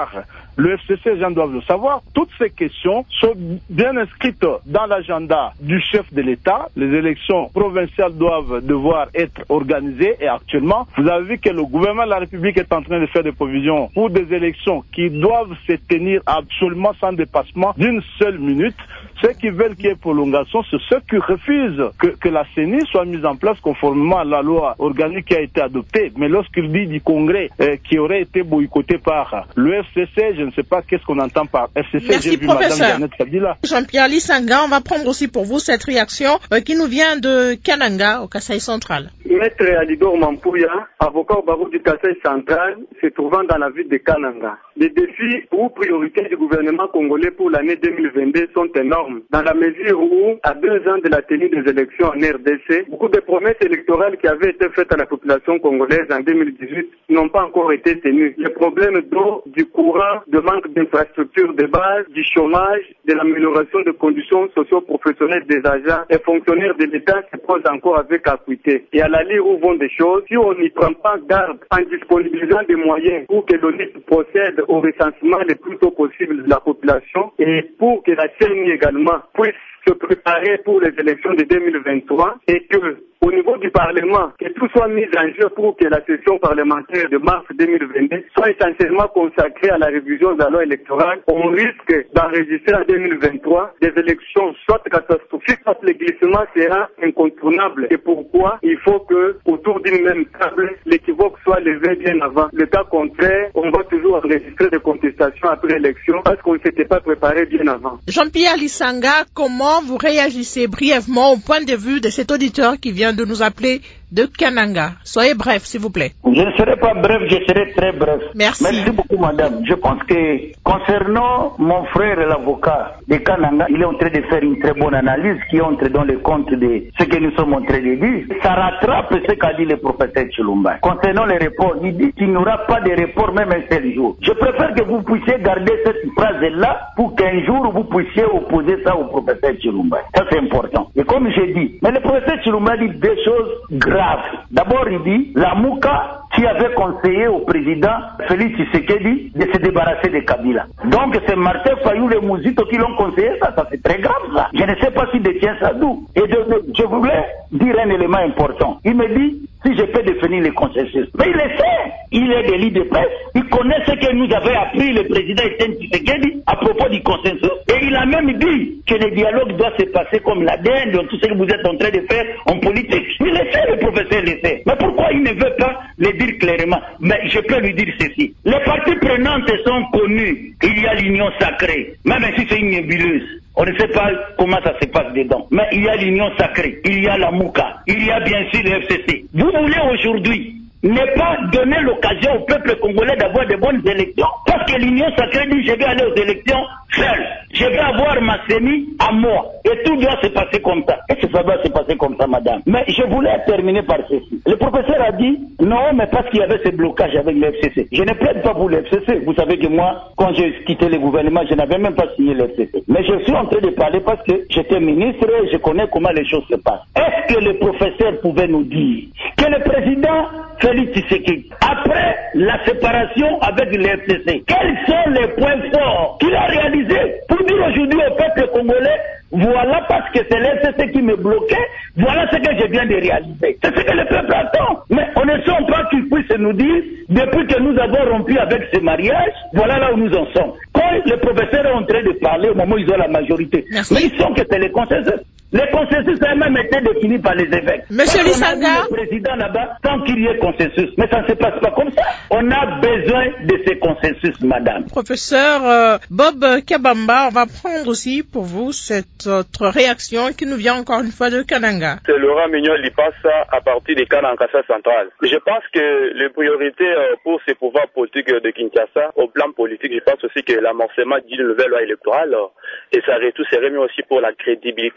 [SPEAKER 6] Le FCC, les gens doivent le savoir. Toutes ces questions sont bien inscrites dans l'agenda du chef de l'État. Les élections provinciales doivent devoir être organisées et actuellement, vous avez vu que le gouvernement de la République est en train de faire des provisions pour des élections qui doivent se tenir absolument sans dépassement d'une seule minute. Ceux qui veulent qu'il y ait prolongation, c'est ceux qui refusent que la CENI soit mise en place conformément à la loi organique qui a été adoptée. Mais lorsqu'il dit du Congrès qui aurait été boycotté par le FCC, je ne sais pas qu'est-ce qu'on entend par FCC.
[SPEAKER 1] Merci, professeur. Jean-Pierre Lissanga, on va prendre aussi pour vous cette réaction qui nous vient de Kananga, au Kasaï central.
[SPEAKER 8] Maître Alidor Mampouya, avocat au barreau du Kasaï central, se trouvant dans la ville de Kananga. Les défis ou priorités du gouvernement congolais pour l'année 2022 sont énormes, dans la mesure où, à 2 ans de la tenue des élections en RDC, beaucoup de promesses électorales qui avaient été faites à la population congolaise en 2018 n'ont pas encore été tenues. Les problèmes d'eau, du courant, de manque d'infrastructures de base, du chômage, de l'amélioration des conditions socio-professionnelles des agents et fonctionnaires de l'État se posent encore avec acuité. Et à la lire où vont des choses, si on n'y prend pas garde en disponibilisant des moyens pour que l'ONU procède au recensement le plus tôt possible de la population et pour que la CENI également puisse se préparer pour les élections de 2023 et que, au niveau du Parlement, que tout soit mis en jeu pour que la session parlementaire de mars 2022 soit essentiellement consacrée à la révision de la loi électorale, on risque d'enregistrer en 2023 des élections soit catastrophiques, soit le glissement sera incontournable. Et pourquoi il faut que, autour d'une même table, l'équivoque soit levé bien avant. Le cas contraire, on va toujours enregistrer des contestations après l'élection parce qu'on ne s'était pas préparé bien avant.
[SPEAKER 1] Jean-Pierre Lissanga, comment vous réagissez brièvement au point de vue de cet auditeur qui vient de nous appeler de Kananga? Soyez bref, s'il vous plaît.
[SPEAKER 2] Je ne serai pas bref, je serai très bref.
[SPEAKER 1] Merci.
[SPEAKER 2] Merci beaucoup, madame. Je pense que concernant mon frère l'avocat de Kananga, il est en train de faire une très bonne analyse qui entre dans le compte de ce que nous sommes en train de dire. Ça rattrape ce qu'a dit le professeur Chilumba. Concernant les reports, il dit qu'il n'y aura pas de report même un seul jour. Je préfère que vous puissiez garder cette phrase-là pour qu'un jour vous puissiez opposer ça au professeur Chilumba. Ça c'est important. Et comme j'ai dit, mais le professeur Chilumba dit des choses graves. D'abord, il dit la Mouka qui avait conseillé au président Félix Tshisekedi de se débarrasser de Kabila. Donc, c'est Martin Fayou et Mouzito qui l'ont conseillé ça c'est très grave ça. Je ne sais pas s'il détient ça d'où. Et je voulais dire un élément important. Il me dit si je peux définir le consensus. Mais il le sait. Il est des livres de presse. Il connaît ce que nous avait appris le président Etienne Tshisekedi à propos du consensus. Et il a même dit que le dialogue doit se passer comme l'ADN de tout ce que vous êtes en train de faire en politique. Il le sait, le professeur le sait. Mais pourquoi il ne veut pas le dire clairement? Mais je peux lui dire ceci. Les parties prenantes sont connues. Il y a l'union sacrée. Même si c'est une nébuleuse. On ne sait pas comment ça se passe dedans. Mais il y a l'union sacrée, il y a la Mouka, il y a bien sûr le FCC. Vous voulez aujourd'hui ne pas donner l'occasion au peuple congolais d'avoir de bonnes élections parce que l'union sacrée dit je vais aller aux élections seul. Je vais avoir ma CENI à moi. Et tout doit se passer comme ça. Et ça doit se passer comme ça, madame. Mais je voulais terminer par ceci. Le professeur a dit non, mais parce qu'il y avait ce blocage avec le FCC. Je ne plaide pas pour le FCC. Vous savez que moi, quand j'ai quitté le gouvernement, je n'avais même pas signé le FCC. Mais je suis en train de parler parce que j'étais ministre et je connais comment les choses se passent. Est-ce que le professeur pouvait nous dire que le président Félix Tshisekedi, après la séparation avec le FCC, quels sont les points forts qu'il a réalisés pour dire aujourd'hui au peuple congolais, voilà parce que c'est le FCC qui me bloquait, voilà ce que je viens de réaliser. C'est ce que le peuple attend. Mais on ne sent pas qu'il puisse nous dire, depuis que nous avons rompu avec ce mariage, voilà là où nous en sommes. Quand les professeurs sont en train de parler, au moment où ils ont la majorité,
[SPEAKER 1] merci.
[SPEAKER 2] Mais ils sont que c'est le consensus. Le consensus a même été défini par les évêques.
[SPEAKER 1] Monsieur Lissanga,
[SPEAKER 2] le président là-bas, sans qu'il y ait consensus. Mais ça ne se passe pas comme ça. On a besoin de ce consensus, madame.
[SPEAKER 1] Professeur Bob Kabamba, on va prendre aussi pour vous cette autre réaction qui nous vient encore une fois de Kananga.
[SPEAKER 9] C'est Laurent Mignon Lipassa à partir de Kananga central. Je pense que les priorités pour ces pouvoirs politiques de Kinshasa, au plan politique, je pense aussi que l'amorcement d'une nouvelle loi électorale et ça retour serait mieux aussi pour la crédibilité de bonnes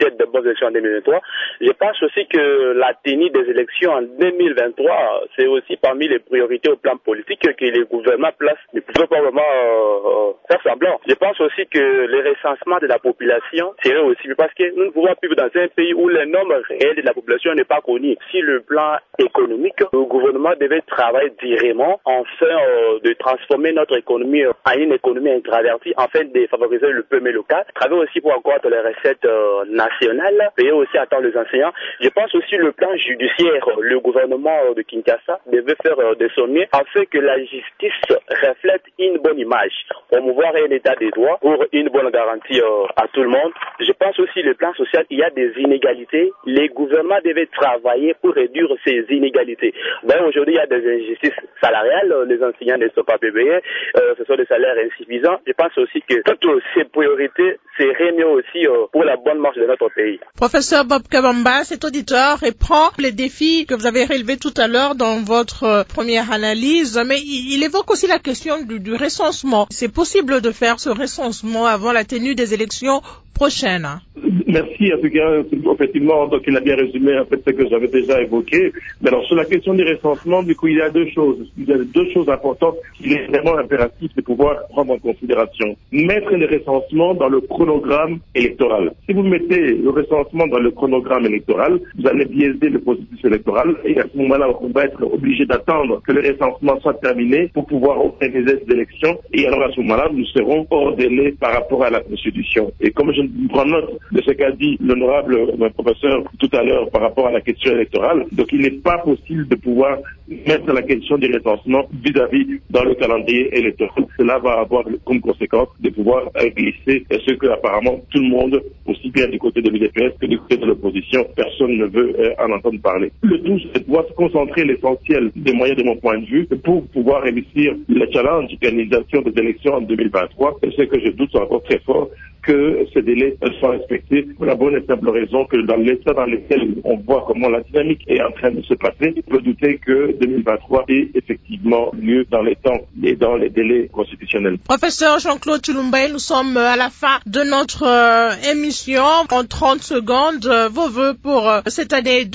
[SPEAKER 9] élections en 2023. Je pense aussi que la tenue des élections en 2023, c'est aussi parmi les priorités au plan politique que les gouvernements placent. Ne peuvent pas vraiment faire semblant. Je pense aussi que le recensement de la population serait aussi, parce que nous ne pouvons pas vivre dans un pays où le nombre réel de la population n'est pas connu. Si le plan économique, le gouvernement devait travailler directement afin de transformer notre économie en une économie intravertie, afin de favoriser le premier local, travailler aussi pour accroître les recettes nationales, payer aussi à temps les enseignants. Je pense aussi le plan judiciaire, le gouvernement de Kinshasa devait faire de son mieux afin que la justice reflète une bonne image, promouvoir un état des droits pour une bonne garantie à tout le monde. Je pense aussi le plan social, il y a des inégalités. Les gouvernements devaient travailler pour réduire ces inégalités. Ben, aujourd'hui, il y a des injustices salariales, les enseignants ne sont pas payés, ce sont des salaires insuffisants. Je pense aussi que toutes ces priorités seraient mieux aussi pour la bonne marche de notre pays.
[SPEAKER 1] Professeur Bob Kabamba, cet auditeur reprend les défis que vous avez relevés tout à l'heure dans votre première analyse, mais il évoque aussi la question du recensement. C'est possible de faire ce recensement avant la tenue des élections prochaines?
[SPEAKER 3] Merci, en tout cas, effectivement, donc il a bien résumé en fait ce que j'avais déjà évoqué. Mais alors, sur la question du recensement, du coup, il y a deux choses. Il y a deux choses importantes qu'il est vraiment impératif de pouvoir prendre en considération. Mettre le recensement dans le chronogramme électoral. Si vous mettez le recensement dans le chronogramme électoral, vous allez biaiser le processus électoral et à ce moment-là, on va être obligé d'attendre que le recensement soit terminé pour pouvoir organiser ces élections. Et alors, à ce moment-là, nous serons hors délai par rapport à la Constitution. Et comme je prends note de ce qu'a dit l'honorable professeur tout à l'heure par rapport à la question électorale, donc il n'est pas possible de pouvoir mettre la question du recensement vis-à-vis dans le calendrier électoral. Cela va avoir comme conséquence de pouvoir glisser ce que apparemment tout le monde, aussi bien du côté de l'UDPS que du côté de l'opposition, personne ne veut en entendre parler. Le tout, c'est de pouvoir se concentrer l'essentiel des moyens de mon point de vue pour pouvoir réussir le challenge d'organisation des élections en 2023. Et ce que je doute encore très fort que ces délais soient respectés pour la bonne et simple raison que dans l'état dans lequel on voit comment la dynamique est en train de se passer, on peut douter que 2023 ait effectivement lieu dans les temps et dans les délais constitutionnels.
[SPEAKER 1] Professeur Jean-Claude Tshilumbayi, nous sommes à la fin de notre émission. En 30 secondes, vos vœux pour cette année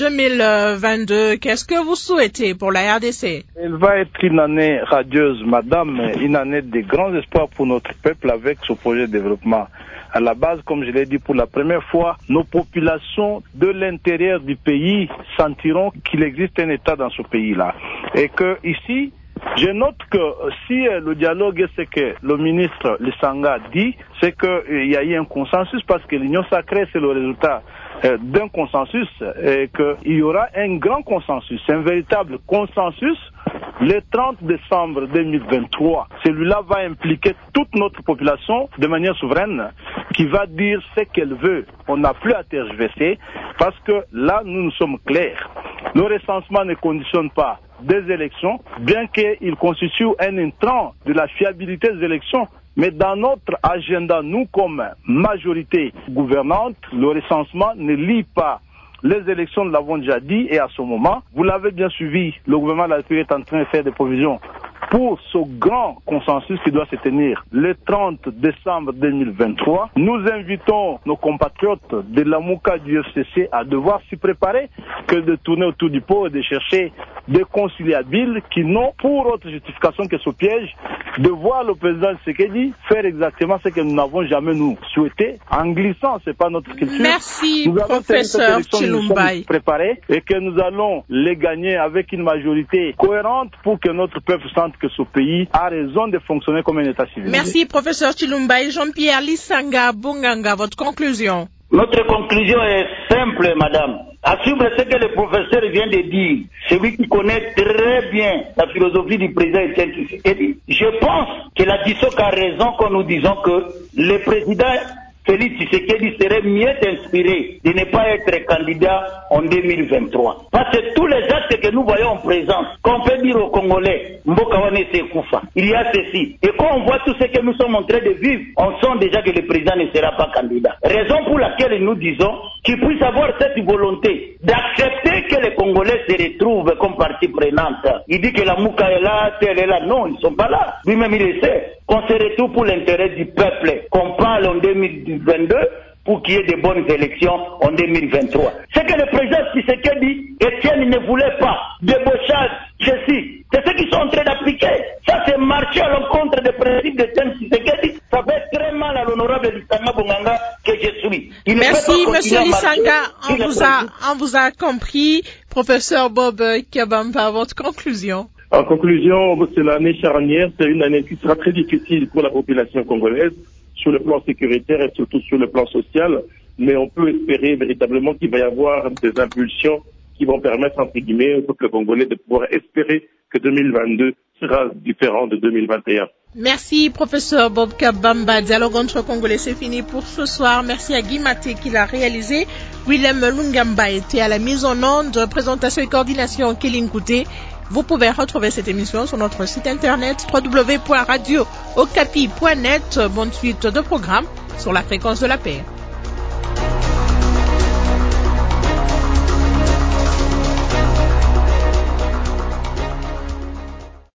[SPEAKER 1] 2022, qu'est-ce que vous souhaitez pour la RDC?
[SPEAKER 6] Elle va être une année radieuse, madame, une année de grands espoirs pour notre peuple avec ce projet de développement. À la base, comme je l'ai dit pour la première fois, nos populations de l'intérieur du pays sentiront qu'il existe un État dans ce pays-là. Et que ici, je note que si le dialogue est ce que le ministre Lissanga dit, c'est qu'il y a eu un consensus parce que l'Union sacrée, c'est le résultat d'un consensus et qu'il y aura un grand consensus, un véritable consensus le 30 décembre 2023. Celui-là va impliquer toute notre population de manière souveraine qui va dire ce qu'elle veut. On n'a plus à tergiverser parce que là, nous sommes clairs. Le recensement ne conditionne pas des élections, bien qu'il constitue un intrant de la fiabilité des élections. Mais dans notre agenda, nous comme majorité gouvernante, le recensement ne lie pas les élections, nous l'avons déjà dit, et à ce moment, vous l'avez bien suivi, le gouvernement de la République est en train de faire des provisions pour ce grand consensus qui doit se tenir le 30 décembre 2023. Nous invitons nos compatriotes de la Mouka du FCC à devoir s'y préparer que de tourner autour du pot et de chercher des conciliables qui n'ont pour autre justification que ce piège de voir le président Tshisekedi faire exactement ce que nous n'avons jamais nous souhaité en glissant, c'est pas notre culture.
[SPEAKER 1] Merci, professeur Tshilumbayi.
[SPEAKER 6] Nous sommes préparés et que nous allons les gagner avec une majorité cohérente pour que notre peuple sente que ce pays a raison de fonctionner comme un État civil.
[SPEAKER 1] Merci, professeur Tshilumbayi. Jean-Pierre Lissanga Bunganga, votre conclusion.
[SPEAKER 10] Notre conclusion est simple, madame. À suivre ce que le professeur vient de dire, celui qui connaît très bien la philosophie du président Etienne Tshisekedi, je pense que la DISOC a raison quand nous disons que le président Félix Tshisekedi serait mieux inspiré de ne pas être candidat en 2023. Parce que tous les actes que nous voyons en présence, qu'on peut dire aux Congolais, Mbokawane Sekoufa, il y a ceci. Et quand on voit tout ce que nous sommes en train de vivre, on sent déjà que le président ne sera pas candidat. Raison pour laquelle nous disons qu'il puisse avoir cette volonté d'accepter que les Congolais se retrouvent comme partie prenante. Il dit que la Mouka est là, elle est là. Non, ils ne sont pas là. Lui-même, il le sait. Qu'on se retrouve pour l'intérêt du peuple, qu'on parle en 2022, pour qu'il y ait de bonnes élections en 2023. Ce que le président Tshisekedi, Etienne ne voulait pas, débauchage, ceci, c'est ce qu'ils sont en train d'appliquer. Ça, c'est marcher à l'encontre des principes d'Etienne Tshisekedi. Ça fait très mal à l'honorable Lissanga Bonganga que je suis.
[SPEAKER 1] Merci, monsieur Lissanga. On vous a compris. Professeur Bob Kabamba, votre conclusion.
[SPEAKER 3] En conclusion, c'est l'année charnière, c'est une année qui sera très difficile pour la population congolaise, sur le plan sécuritaire et surtout sur le plan social, mais on peut espérer véritablement qu'il va y avoir des impulsions qui vont permettre, entre guillemets, au peuple congolais de pouvoir espérer que 2022 sera différent de 2021.
[SPEAKER 1] Merci, professeur Bob Kabamba. Dialogue entre Congolais, c'est fini pour ce soir. Merci à Guy Maté qui l'a réalisé. Willem Lungamba était à la mise en onde, présentation et coordination Kéline Kouté. Vous pouvez retrouver cette émission sur notre site internet www.radio-okapi.net. Bonne suite de programmes sur la fréquence de la paix.